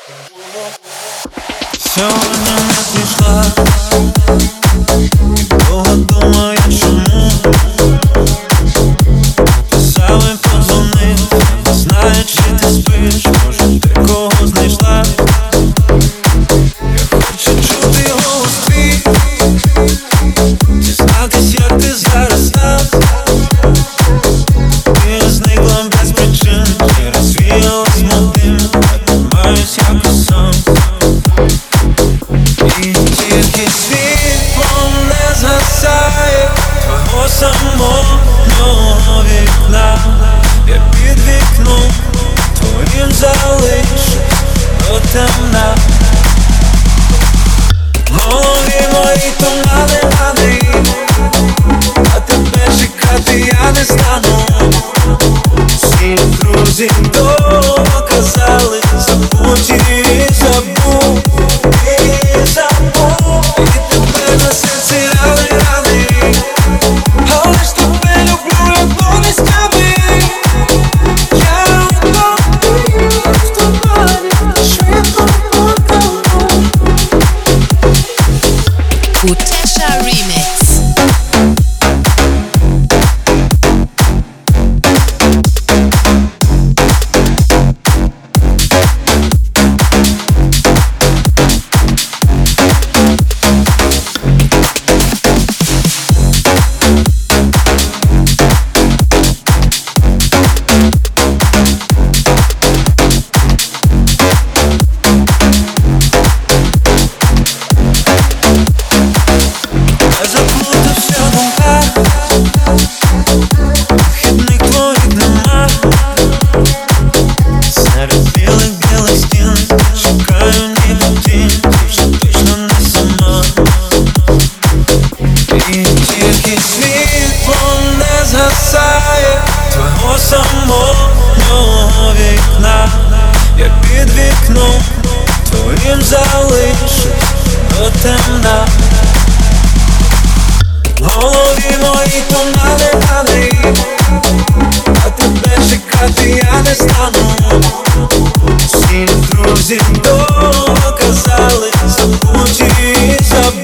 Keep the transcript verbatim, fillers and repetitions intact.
Сьогодні не прийшла, довго думаю, чому. Писав і подзвонив, не знаю, чи ти спиш, може ти кого знайшла. Я хочу чути голос твій, дізнатись, як ти зараз там. Ти зникла без причин, і розвіялась молодим, я тримаюсь якось сам. І тільки світло не згасає твого самотнього вікна. Я під вікном твоїм залишусь до темна. В голові мої тумани, рани, а тебе чекати я не стану. Всі друзі довго казали, забудь і забудь. Kutesha Remix. Твого самотнього вікна. Я під вікном твоїм залишусь до темна. В голові мої тумани, рани, а тебе чекати я не стану. Всі друзі довго казали, забудь і забудь.